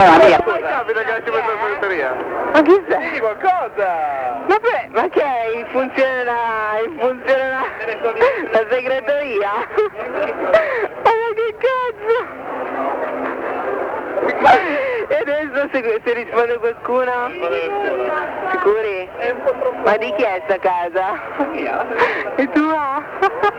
Capita che ci metta la segreteria? Ma chi sei? Sì, qualcosa! Vabbè, ma che è? Funzionerà la segreteria? Ma che cazzo? E adesso se risponde qualcuno? Sicuri? Ma di chi è sta casa? È tua?